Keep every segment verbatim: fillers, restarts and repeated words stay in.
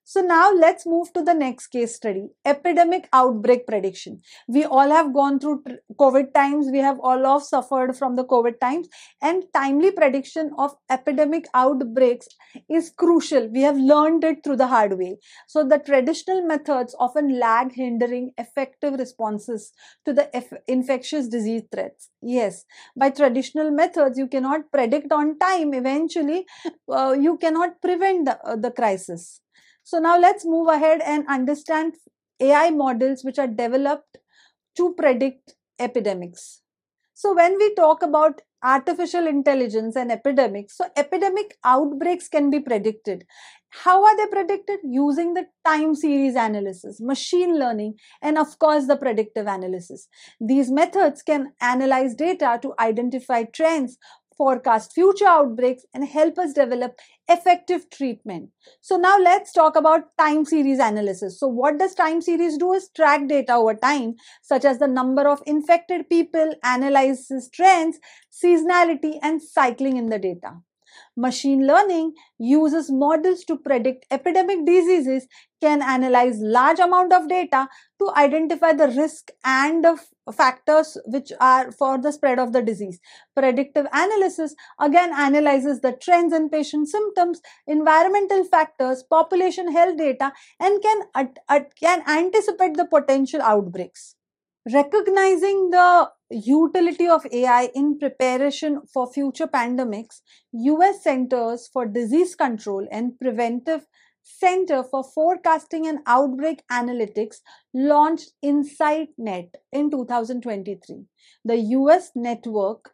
So now let's move to the next case study, epidemic outbreak prediction. We all have gone through COVID times. We have all of suffered from the COVID times, and timely prediction of epidemic outbreaks is crucial. We have learned it through the hard way. So the traditional methods often lag, hindering effective responses to the infectious disease threats. Yes, by traditional methods, you cannot predict on time. Eventually, uh, you cannot prevent the, uh, the crisis. So now let's move ahead and understand A I models which are developed to predict epidemics. So when we talk about artificial intelligence and epidemics, so epidemic outbreaks can be predicted. How are they predicted? Using the time series analysis, machine learning, and of course the predictive analysis. These methods can analyze data to identify trends, forecast future outbreaks, and help us develop effective treatment. So now let's talk about time series analysis. So what does time series do is track data over time, such as the number of infected people, analyzes trends, seasonality, and cycling in the data. Machine learning uses models to predict epidemic diseases, can analyze large amount of data to identify the risk and the factors which are for the spread of the disease. Predictive analysis again analyzes the trends in patient symptoms, environmental factors, population health data, and can, uh, uh, can anticipate the potential outbreaks. Recognizing the utility of A I in preparation for future pandemics, U S Centers for Disease Control and Preventive Center for Forecasting and Outbreak Analytics launched InsightNet in two thousand twenty-three. The U S network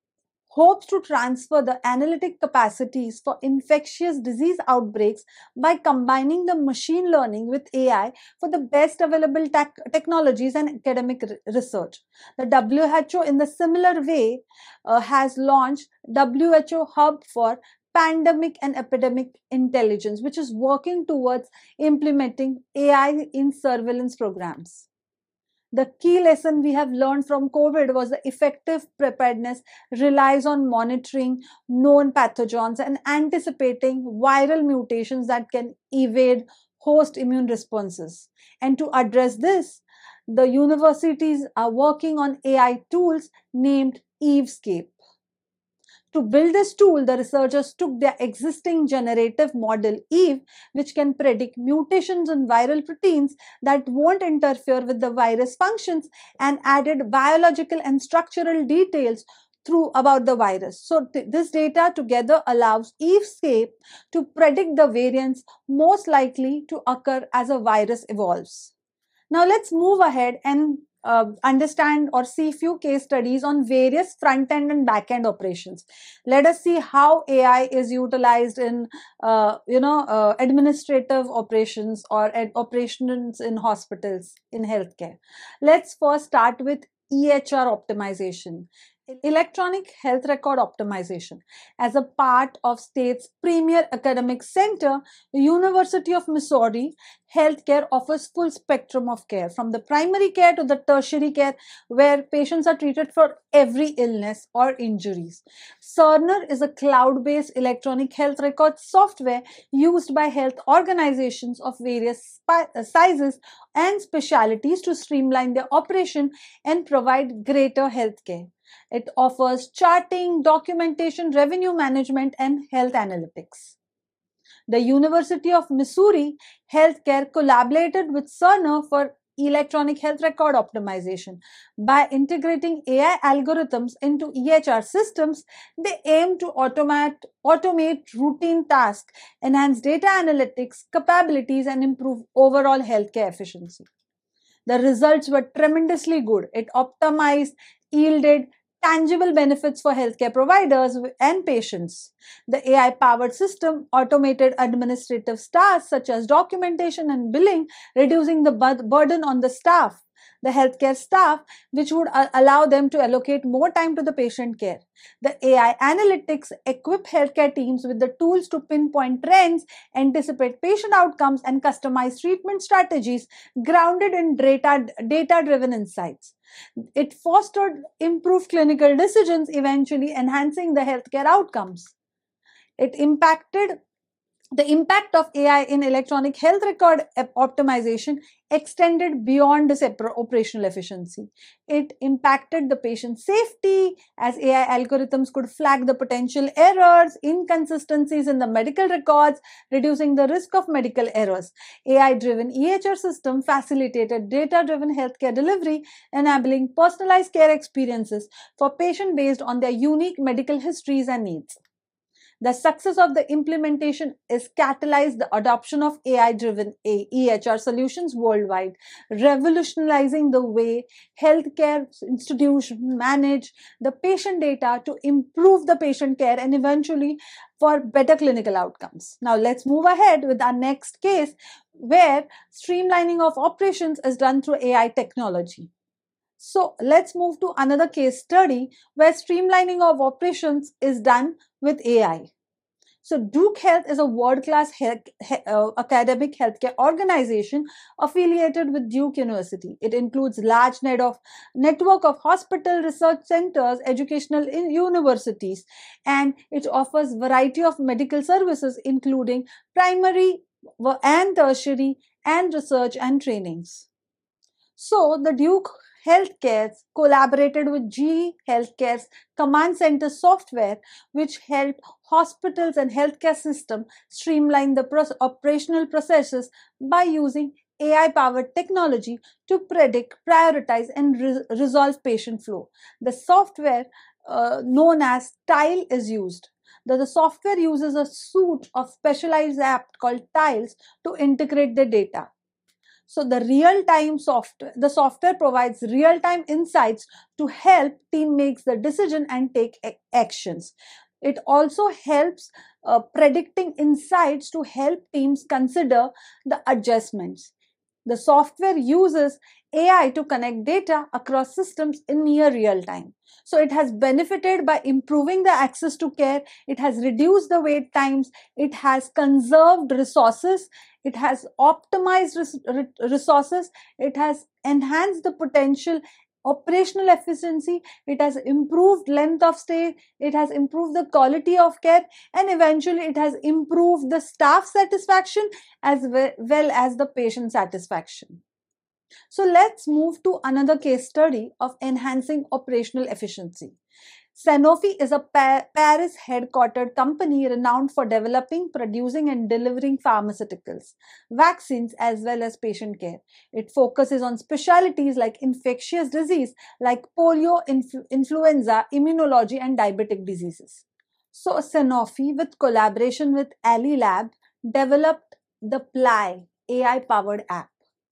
hopes to transfer the analytic capacities for infectious disease outbreaks by combining the machine learning with A I for the best available tech technologies and academic research. The W H O, in the similar way, uh, has launched W H O Hub for Pandemic and Epidemic Intelligence, which is working towards implementing A I in surveillance programs. The key lesson we have learned from COVID was the effective preparedness relies on monitoring known pathogens and anticipating viral mutations that can evade host immune responses. And to address this, the universities are working on A I tools named EveScape. To build this tool, the researchers took their existing generative model Eve, which can predict mutations in viral proteins that won't interfere with the virus functions, and added biological and structural details through about the virus. So this data together allows EveScape to predict the variants most likely to occur as a virus evolves. Now let's move ahead and Uh, understand or see few case studies on various front-end and back-end operations. Let us see how A I is utilized in, uh, you know, uh, administrative operations or at operations in hospitals, in healthcare. Let's first start with E H R optimization. Electronic health record optimization. As a part of state's premier academic center, the University of Missouri Healthcare offers full spectrum of care, from the primary care to the tertiary care, where patients are treated for every illness or injuries. Cerner is a cloud-based electronic health record software used by health organizations of various sizes and specialties to streamline their operation and provide greater health care. It offers charting, documentation, revenue management, and health analytics. The University of Missouri Healthcare collaborated with Cerner for electronic health record optimization. By integrating A I algorithms into E H R systems, they aim to automate, automate routine tasks, enhance data analytics capabilities, and improve overall healthcare efficiency. The results were tremendously good. It optimized, yielded tangible benefits for healthcare providers and patients. The A I-powered system automated administrative tasks such as documentation and billing, reducing the burden on the staff, the healthcare staff, which would allow them to allocate more time to the patient care. The A I analytics equip healthcare teams with the tools to pinpoint trends, anticipate patient outcomes, and customize treatment strategies grounded in data, data-driven insights. It fostered improved clinical decisions, eventually enhancing the healthcare outcomes. It impacted The impact of A I in electronic health record optimization extended beyond this operational efficiency. It impacted the patient safety as A I algorithms could flag the potential errors, inconsistencies in the medical records, reducing the risk of medical errors. A I-driven E H R system facilitated data-driven healthcare delivery, enabling personalized care experiences for patients based on their unique medical histories and needs. The success of the implementation is catalyzed the adoption of A I-driven E H R solutions worldwide, revolutionizing the way healthcare institutions manage the patient data to improve the patient care and eventually for better clinical outcomes. Now let's move ahead with our next case where streamlining of operations is done through A I technology. So let's move to another case study where streamlining of operations is done with A I. So Duke Health is a world-class health, uh, academic healthcare organization affiliated with Duke University. It includes large net of network of hospital research centers, educational universities, and it offers variety of medical services including primary and tertiary and research and trainings. So the Duke Healthcare collaborated with G E Healthcare's command center software, which helped hospitals and healthcare systems streamline the pro- operational processes by using A I-powered technology to predict, prioritize, and re- resolve patient flow. The software uh, known as Tile is used. The, the software uses a suite of specialized apps called Tiles to integrate the data. So the real-time software, the software provides real-time insights to help team make the decision and take actions. It also helps uh, predicting insights to help teams consider the adjustments. The software uses A I to connect data across systems in near real time. So it has benefited by improving the access to care. It has reduced the wait times. It has conserved resources. It has optimized res resources. It has enhanced the potential operational efficiency. It has improved length of stay. It has improved the quality of care, and eventually it has improved the staff satisfaction as well as the patient satisfaction. So let's move to another case study of enhancing operational efficiency. Sanofi is a pa Paris headquartered company renowned for developing, producing, and delivering pharmaceuticals, vaccines, as well as patient care. It focuses on specialties like infectious disease, like polio, influ influenza, immunology, and diabetic diseases. So Sanofi, with collaboration with Ali Lab, developed the Ply A I-powered app,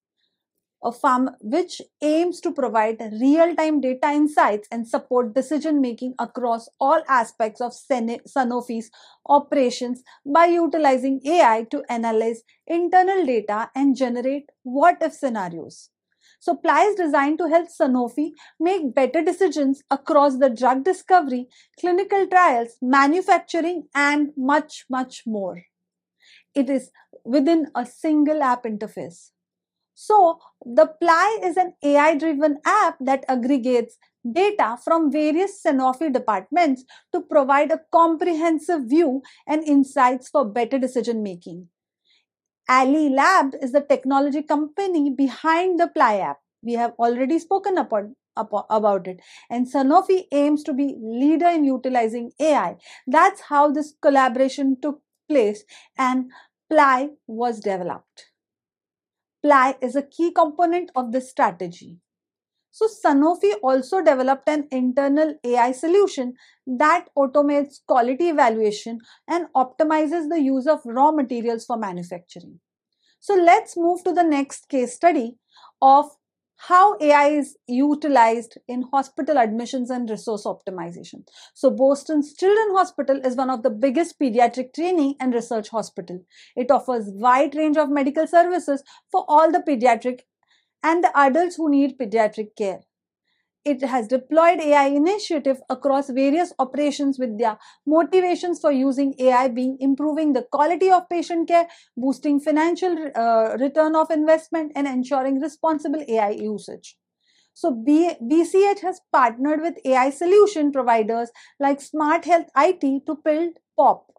a farm which aims to provide real-time data insights and support decision-making across all aspects of Sanofi's operations by utilizing A I to analyze internal data and generate what-if scenarios. So Ply is designed to help Sanofi make better decisions across the drug discovery, clinical trials, manufacturing, and much, much more. It is within a single app interface. So the Ply is an A I-driven app that aggregates data from various Sanofi departments to provide a comprehensive view and insights for better decision making. Ali Lab is the technology company behind the Ply app. We have already spoken about, about it. And Sanofi aims to be leader in utilizing A I. That's how this collaboration took place and Ply was developed. Ply is a key component of this strategy. So Sanofi also developed an internal A I solution that automates quality evaluation and optimizes the use of raw materials for manufacturing. So let's move to the next case study of how A I is utilized in hospital admissions and resource optimization. So Boston's Children's Hospital is one of the biggest pediatric training and research hospital. It offers wide range of medical services for all the pediatric and the adults who need pediatric care. It has deployed A I initiative across various operations with their motivations for using A I being improving the quality of patient care, boosting financial uh, return of investment, and ensuring responsible A I usage. So B C H has partnered with A I solution providers like Smart Health I T to build P O P,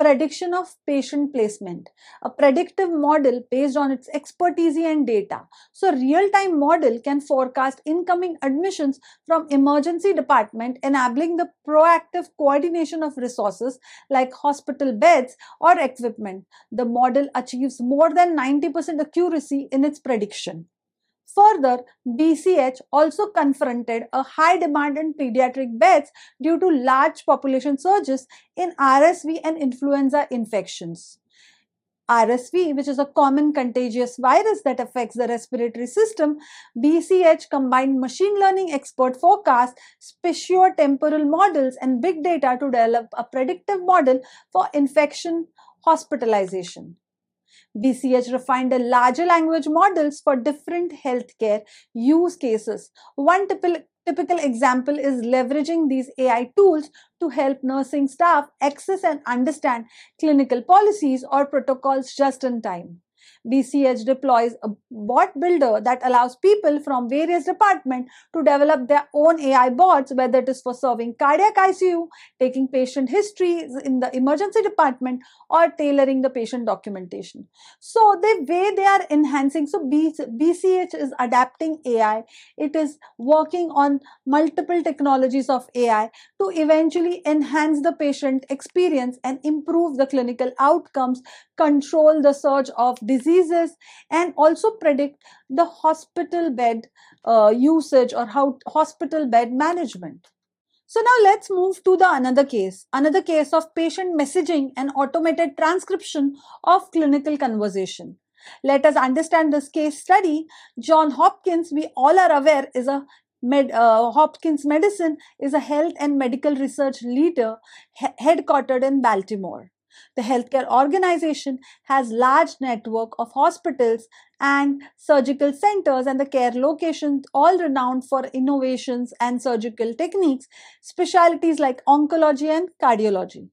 prediction of patient placement, a predictive model based on its expertise and data. So real-time model can forecast incoming admissions from emergency department, enabling the proactive coordination of resources like hospital beds or equipment. The model achieves more than ninety percent accuracy in its prediction. Further, B C H also confronted a high demand in pediatric beds due to large population surges in R S V and influenza infections. R S V, which is a common contagious virus that affects the respiratory system, B C H combined machine learning expert forecasts, spatio-temporal models, and big data to develop a predictive model for infection hospitalization. B C H refined a larger language models for different healthcare use cases. One typical Typical example is leveraging these A I tools to help nursing staff access and understand clinical policies or protocols just in time. B C H deploys a bot builder that allows people from various departments to develop their own A I bots, whether it is for serving cardiac I C U, taking patient history in the emergency department, or tailoring the patient documentation. So the way they are enhancing, so B C H is adapting A I. It is working on multiple technologies of A I to eventually enhance the patient experience and improve the clinical outcomes, control the surge of diseases, and also predict the hospital bed uh, usage or how hospital bed management. So now let's move to the another case, another case of patient messaging and automated transcription of clinical conversation. Let us understand this case study. Johns Hopkins, we all are aware, is a Med, uh, Hopkins Medicine is a health and medical research leader he headquartered in Baltimore. The healthcare organization has large network of hospitals and surgical centers and the care locations, all renowned for innovations and surgical techniques, specialties like oncology and cardiology.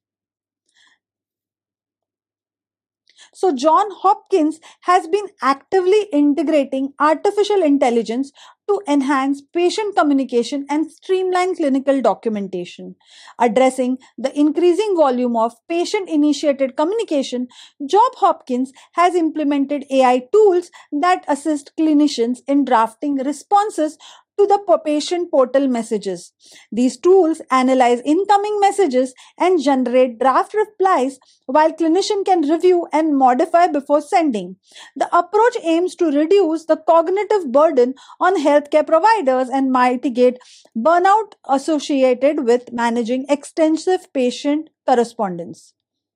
So Johns Hopkins has been actively integrating artificial intelligence to enhance patient communication and streamline clinical documentation. Addressing the increasing volume of patient-initiated communication, Johns Hopkins has implemented A I tools that assist clinicians in drafting responses to the patient portal messages. These tools analyze incoming messages and generate draft replies, while clinician can review and modify before sending. The approach aims to reduce the cognitive burden on healthcare providers and mitigate burnout associated with managing extensive patient correspondence.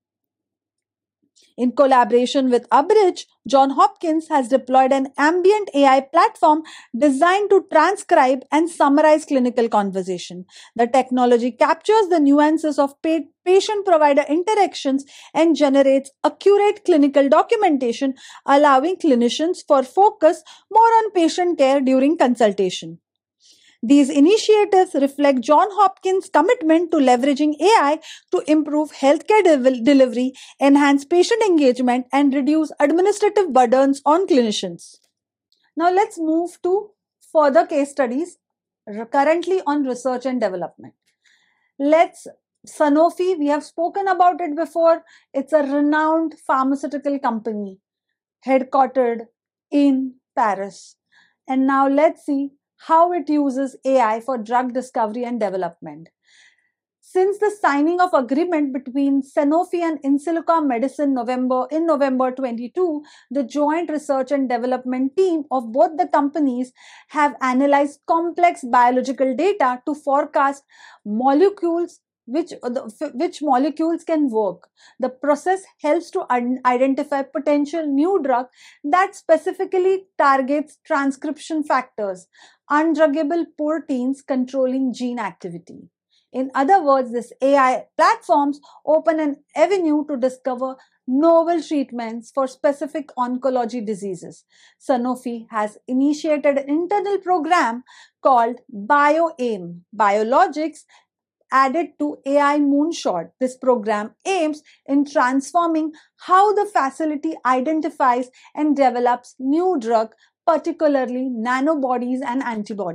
In collaboration with Abridge, Johns Hopkins has deployed an ambient A I platform designed to transcribe and summarize clinical conversation. The technology captures the nuances of patient-provider interactions and generates accurate clinical documentation, allowing clinicians for focus more on patient care during consultation. These initiatives reflect Johns Hopkins' commitment to leveraging A I to improve healthcare de delivery, enhance patient engagement, and reduce administrative burdens on clinicians. Now let's move to further case studies currently on research and development. Let's Sanofi, we have spoken about it before. It's a renowned pharmaceutical company headquartered in Paris. And now let's see how it uses A I for drug discovery and development. Since the signing of agreement between Sanofi and Insilico Medicine November, in November twenty-two, the joint research and development team of both the companies have analyzed complex biological data to forecast molecules which, which molecules can work. The process helps to identify potential new drug that specifically targets transcription factors, undruggable proteins controlling gene activity. In other words, this A I platforms open an avenue to discover novel treatments for specific oncology diseases. Sanofi has initiated an internal program called BioAIM, Biologics added to A I Moonshot. This program aims in transforming how the facility identifies and develops new drug, particularly nanobodies and antibodies.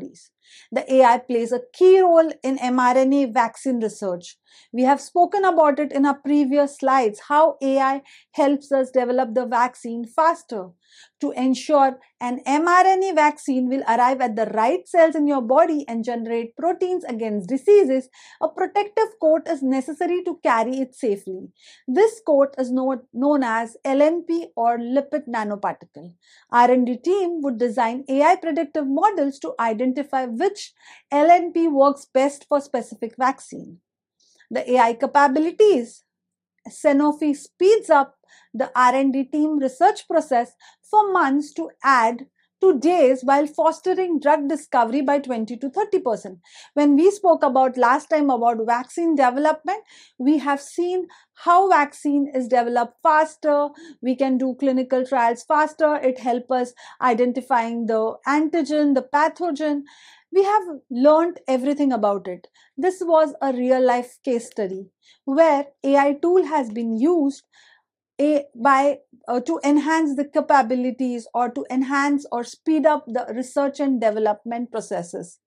The A I plays a key role in mRNA vaccine research. We have spoken about it in our previous slides, how A I helps us develop the vaccine faster. To ensure an mRNA vaccine will arrive at the right cells in your body and generate proteins against diseases, a protective coat is necessary to carry it safely. This coat is known, known as L N P or lipid nanoparticle. R and D team would design A I predictive models to identify which L N P works best for specific vaccine. The A I capabilities. Sanofi speeds up the R and D team research process for months to add to days while fostering drug discovery by twenty to thirty percent. When we spoke about last time about vaccine development, we have seen how vaccine is developed faster. We can do clinical trials faster. It helps us identifying the antigen, the pathogen. We have learned everything about it. This was a real life case study where A I tool has been used a, by uh, to enhance the capabilities or to enhance or speed up the research and development processes.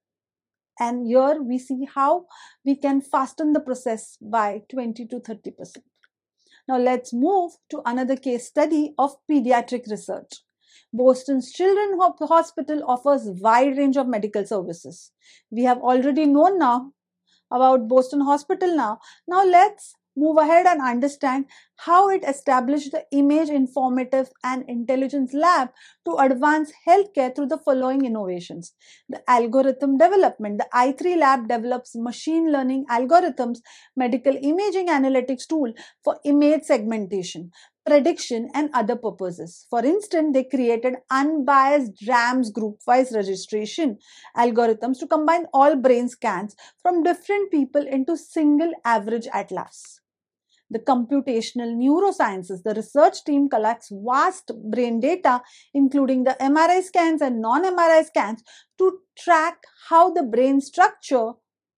And here we see how we can fasten the process by twenty to thirty percent. Now let's move to another case study of pediatric research. Boston's Children's Hospital offers wide range of medical services. We have already known now about Boston Hospital now. Now let's move ahead and understand how it established the Image Informative and Intelligence Lab to advance healthcare through the following innovations. The algorithm development. The I three lab develops machine learning algorithms, medical imaging analytics tool for image segmentation, prediction and other purposes. For instance, they created unbiased RAMS group-wise registration algorithms to combine all brain scans from different people into single average atlas. The computational neurosciences, the research team collects vast brain data, including the M R I scans and non-M R I scans, to track how the brain structure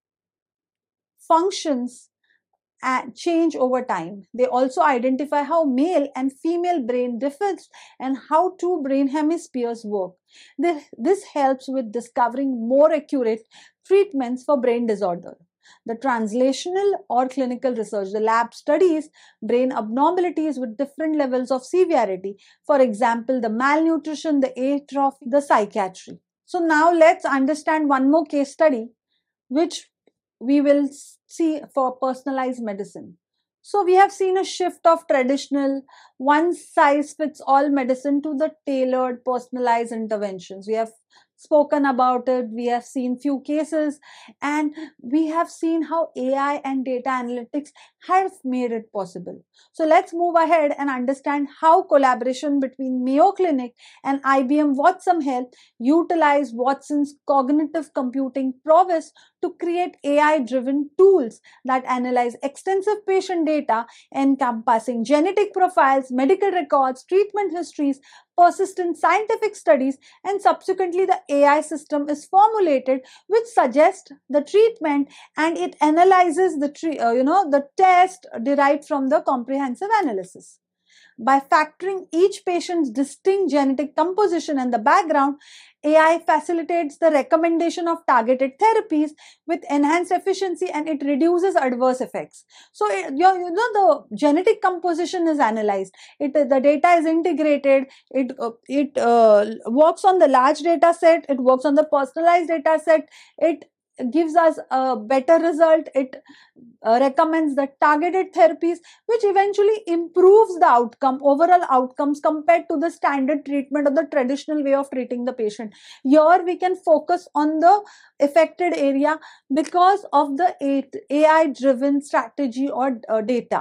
functions and change over time. They also identify how male and female brain differs and how two brain hemispheres work. This, this helps with discovering more accurate treatments for brain disorder. The translational or clinical research. The lab studies brain abnormalities with different levels of severity. For example, the malnutrition, the atrophy, the psychiatry. So now let's understand one more case study, which we will see for personalized medicine. So we have seen a shift of traditional one size fits all medicine to the tailored personalized interventions. We have spoken about it, we have seen few cases, and we have seen how A I and data analytics have made it possible. So let's move ahead and understand how collaboration between Mayo Clinic and I B M Watson Health utilize Watson's cognitive computing prowess to create A I-driven tools that analyze extensive patient data encompassing genetic profiles, medical records, treatment histories, persistent scientific studies, and subsequently the A I system is formulated which suggests the treatment, and it analyzes the tre- uh, you know the test derived from the comprehensive analysis. By factoring each patient's distinct genetic composition and the background, A I facilitates the recommendation of targeted therapies with enhanced efficiency, and it reduces adverse effects. So, it, you know, the genetic composition is analyzed. It the data is integrated. It uh, it uh, works on the large data set. It works on the personalized data set. It gives us a better result. It uh, recommends the targeted therapies, which eventually improves the outcome, overall outcomes compared to the standard treatment or the traditional way of treating the patient. Here we can focus on the affected area because of the A I driven strategy or uh, data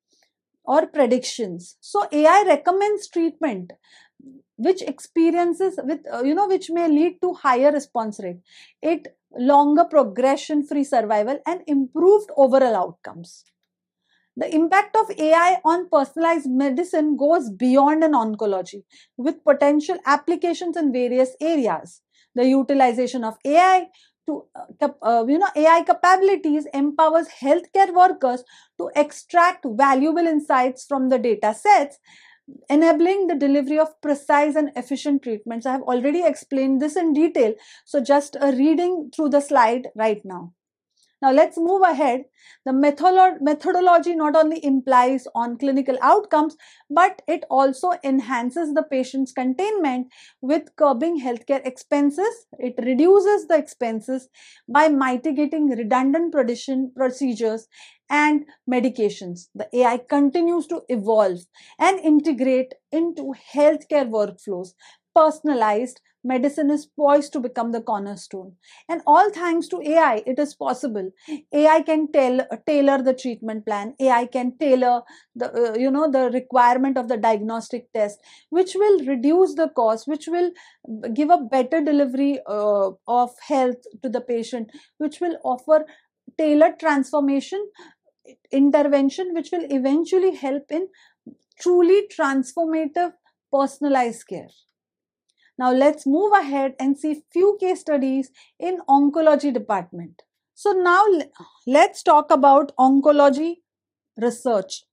or predictions. So A I recommends treatment which experiences with uh, you know which may lead to higher response rate, it longer progression free survival, and improved overall outcomes. The impact of A I on personalized medicine goes beyond an oncology, with potential applications in various areas. The utilization of A I to uh, uh, you know A I capabilities empowers healthcare workers to extract valuable insights from the data sets, enabling the delivery of precise and efficient treatments. I have already explained this in detail, so just a reading through the slide right now. Now let's move ahead. The methodolo- methodology not only implies on clinical outcomes, but it also enhances the patient's containment with curbing healthcare expenses. It reduces the expenses by mitigating redundant procedures and medications. The A I continues to evolve and integrate into healthcare workflows. Personalized medicine is poised to become the cornerstone. And all thanks to A I, it is possible. A I can tell, tailor the treatment plan. A I can tailor the, uh, you know, the requirement of the diagnostic test, which will reduce the cost, which will give a better delivery uh, of health to the patient, which will offer tailored transformation intervention, which will eventually help in truly transformative personalized care. Now let's move ahead and see few case studies in oncology department. So now let's talk about oncology research.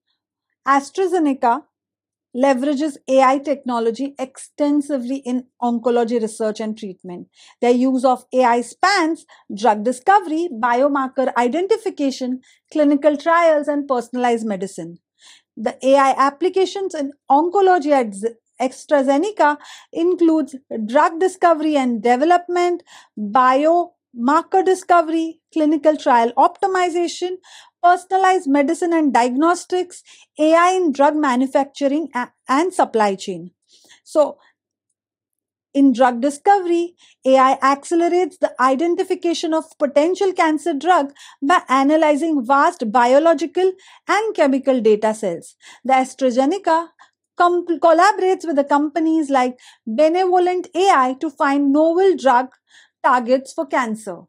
AstraZeneca leverages A I technology extensively in oncology research and treatment. Their use of A I spans drug discovery, biomarker identification, clinical trials, and personalized medicine. The A I applications in oncology at AstraZeneca includes drug discovery and development, biomarker discovery, clinical trial optimization, personalized medicine and diagnostics, A I in drug manufacturing and supply chain. So, in drug discovery, A I accelerates the identification of potential cancer drug by analyzing vast biological and chemical data sets. The AstraZeneca collaborates with the companies like Benevolent A I to find novel drug targets for cancer.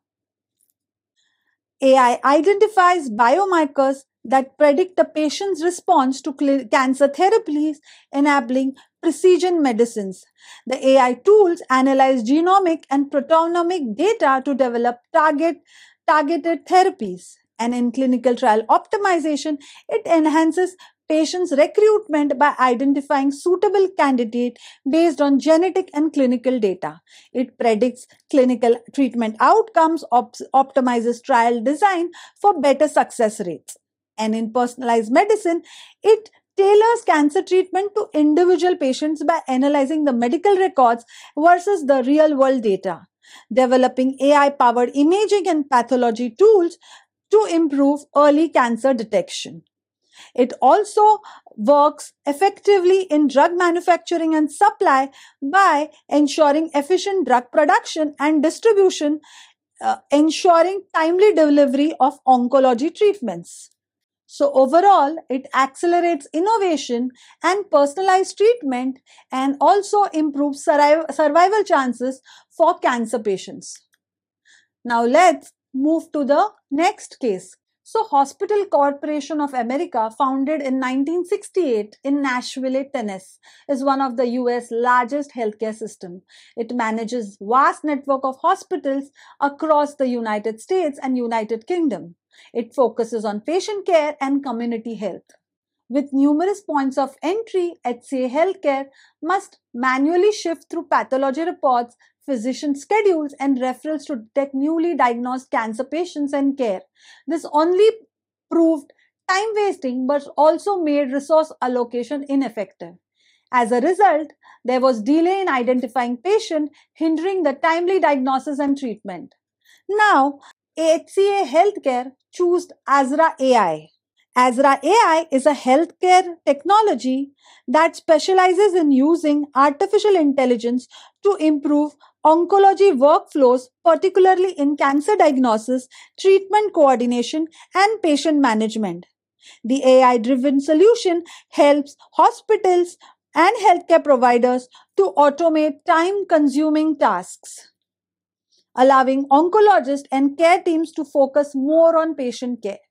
A I identifies biomarkers that predict the patient's response to cancer therapies, enabling precision medicines. The A I tools analyze genomic and proteomic data to develop target, targeted therapies. And in clinical trial optimization, it enhances patients' recruitment by identifying suitable candidate based on genetic and clinical data. It predicts clinical treatment outcomes, op optimizes trial design for better success rates. And in personalized medicine, it tailors cancer treatment to individual patients by analyzing the medical records versus the real-world data, developing A I-powered imaging and pathology tools to improve early cancer detection. It also works effectively in drug manufacturing and supply by ensuring efficient drug production and distribution, uh, ensuring timely delivery of oncology treatments. So overall, it accelerates innovation and personalized treatment and also improves survival chances for cancer patients. Now let's move to the next case. So Hospital Corporation of America, founded in nineteen sixty-eight in Nashville, Tennessee, is one of the U S largest healthcare system. It manages vast network of hospitals across the United States and United Kingdom. It focuses on patient care and community health. With numerous points of entry, H C A Healthcare must manually shift through pathology reports, physician schedules, and referrals to detect newly diagnosed cancer patients and care. This only proved time wasting but also made resource allocation ineffective. As a result, there was delay in identifying patient, hindering the timely diagnosis and treatment. Now, H C A Healthcare chose Azra A I. Azra A I is a healthcare technology that specializes in using artificial intelligence to improve oncology workflows, particularly in cancer diagnosis, treatment coordination, and patient management. The A I-driven solution helps hospitals and healthcare providers to automate time-consuming tasks, allowing oncologists and care teams to focus more on patient care.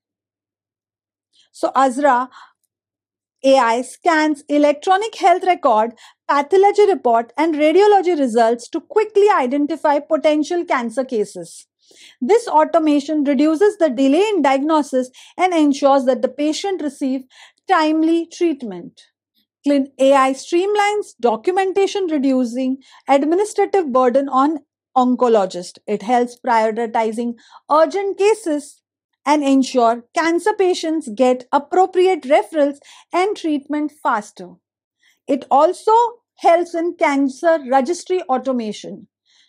So Azra A I scans electronic health record, pathology report, and radiology results to quickly identify potential cancer cases. This automation reduces the delay in diagnosis and ensures that the patient receives timely treatment. A I streamlines documentation, reducing administrative burden on oncologists. It helps prioritizing urgent cases and ensure cancer patients get appropriate referrals and treatment faster. It also helps in cancer registry automation.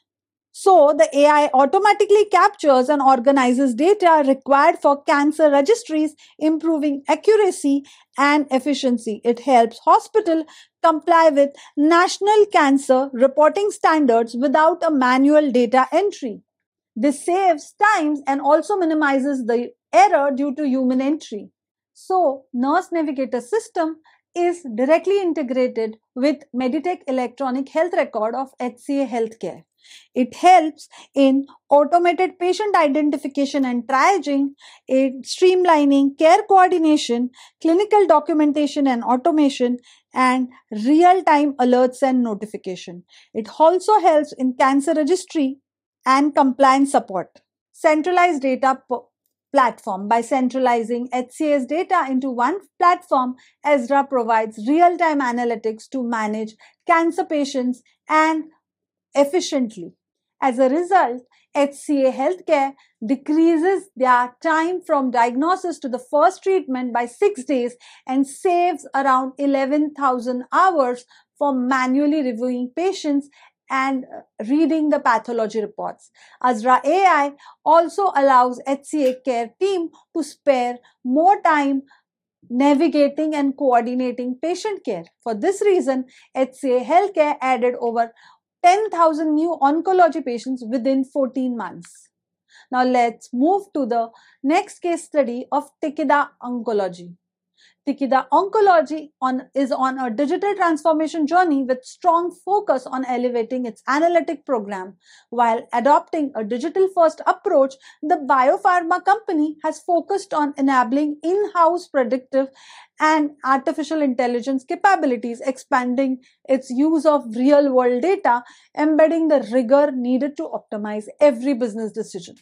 So, the A I automatically captures and organizes data required for cancer registries, improving accuracy and efficiency. It helps hospital comply with national cancer reporting standards without a manual data entry. This saves times and also minimizes the error due to human entry. So, Nurse Navigator system is directly integrated with Meditech electronic health record of H C A Healthcare. It helps in automated patient identification and triaging, in streamlining care coordination, clinical documentation and automation, and real-time alerts and notification. It also helps in cancer registry and compliance support. Centralized data platform. By centralizing H C A's data into one platform, Ezra provides real-time analytics to manage cancer patients and efficiently. As a result, H C A Healthcare decreases their time from diagnosis to the first treatment by six days and saves around eleven thousand hours for manually reviewing patients and reading the pathology reports. Azra A I also allows H C A care team to spare more time navigating and coordinating patient care. For this reason, H C A Healthcare added over ten thousand new oncology patients within fourteen months. Now let's move to the next case study of Takeda Oncology. Takeda Oncology on, is on a digital transformation journey with strong focus on elevating its analytic program. While adopting a digital-first approach, the biopharma company has focused on enabling in-house predictive and artificial intelligence capabilities, expanding its use of real-world data, embedding the rigor needed to optimize every business decision.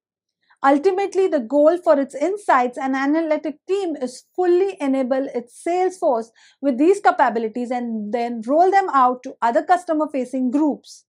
Ultimately, the goal for its insights and analytic team is fully enable its sales force with these capabilities and then roll them out to other customer-facing groups.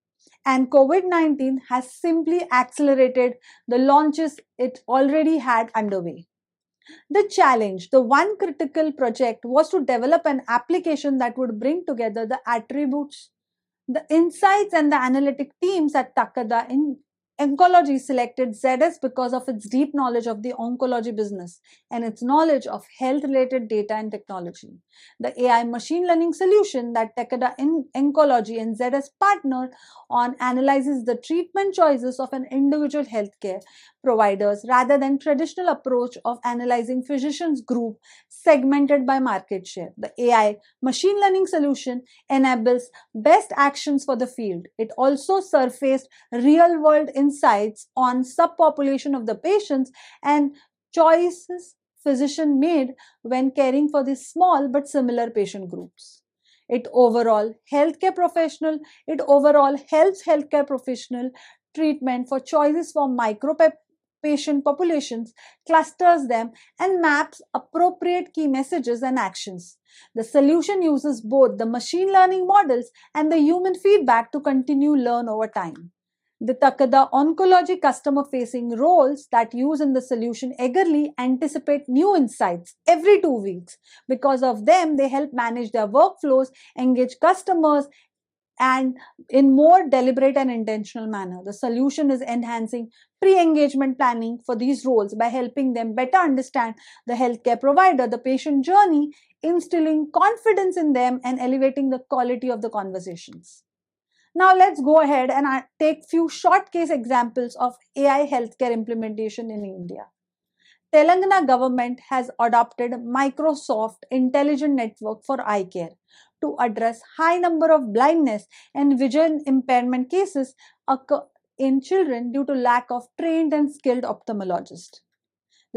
And COVID nineteen has simply accelerated the launches it already had underway. The challenge, the one critical project, was to develop an application that would bring together the attributes, the insights, and the analytic teams at Takeda in Oncology selected Z S because of its deep knowledge of the oncology business and its knowledge of health-related data and technology. The A I machine learning solution that Takeda in Oncology and Z S partnered on analyzes the treatment choices of an individual healthcare providers rather than traditional approach of analyzing physicians group segmented by market share. The A I machine learning solution enables best actions for the field. It also surfaced real-world insights on subpopulation of the patients and choices physician made when caring for these small but similar patient groups. It overall healthcare professional, it overall helps healthcare professional treatment for choices for micro patient populations, clusters them, and maps appropriate key messages and actions. The solution uses both the machine learning models and the human feedback to continue learn over time. The Takeda Oncology customer-facing roles that use in the solution eagerly anticipate new insights every two weeks. Because of them, they help manage their workflows, engage customers, and in more deliberate and intentional manner. The solution is enhancing pre-engagement planning for these roles by helping them better understand the healthcare provider, the patient journey, instilling confidence in them, and elevating the quality of the conversations. Now let's go ahead and take few short case examples of A I healthcare implementation in India. Telangana government has adopted Microsoft Intelligent Network for Eye Care to address high number of blindness and vision impairment cases occur in children due to lack of trained and skilled ophthalmologists.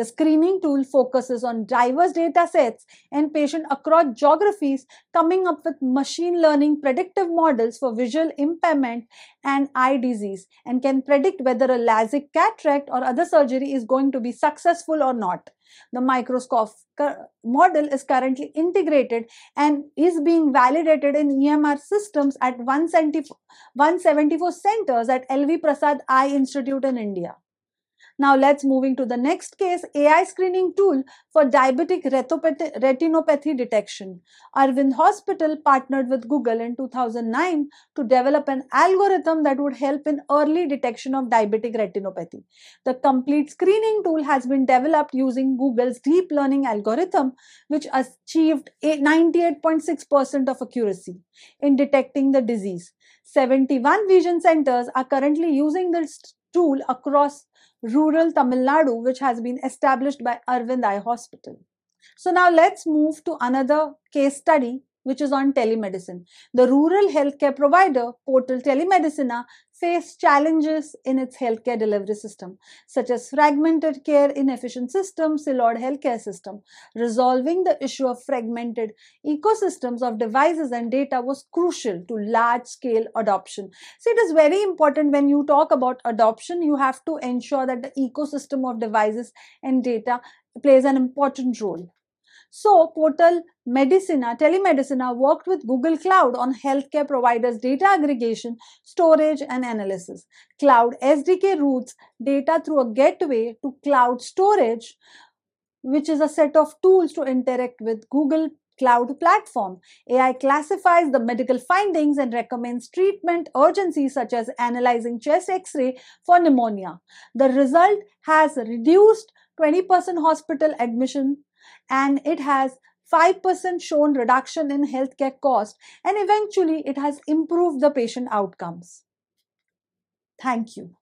The screening tool focuses on diverse data sets and patients across geographies, coming up with machine learning predictive models for visual impairment and eye disease, and can predict whether a LASIK cataract or other surgery is going to be successful or not. The microscope model is currently integrated and is being validated in E M R systems at one hundred seventy-four centers at L V Prasad Eye Institute in India. Now let's moving to the next case, A I screening tool for diabetic retinopathy detection. Arvind Hospital partnered with Google in two thousand nine to develop an algorithm that would help in early detection of diabetic retinopathy. The complete screening tool has been developed using Google's deep learning algorithm, which achieved ninety-eight point six percent of accuracy in detecting the disease. seventy-one vision centers are currently using this tool across rural Tamil Nadu, which has been established by Arvind Eye Hospital. So now let's move to another case study, which is on telemedicine. The rural healthcare provider, Portal Telemedicina, faced challenges in its healthcare delivery system, such as fragmented care, inefficient systems, siloed healthcare system. Resolving the issue of fragmented ecosystems of devices and data was crucial to large-scale adoption. So it is very important when you talk about adoption, you have to ensure that the ecosystem of devices and data plays an important role. So, Portal Medicina, Telemedicina worked with Google Cloud on healthcare providers' data aggregation, storage, and analysis. Cloud S D K routes data through a gateway to cloud storage, which is a set of tools to interact with Google Cloud platform. A I classifies the medical findings and recommends treatment urgency, such as analyzing chest X-ray for pneumonia. The result has reduced twenty percent hospital admission, and it has five percent shown reduction in healthcare cost, and eventually it has improved the patient outcomes. Thank you.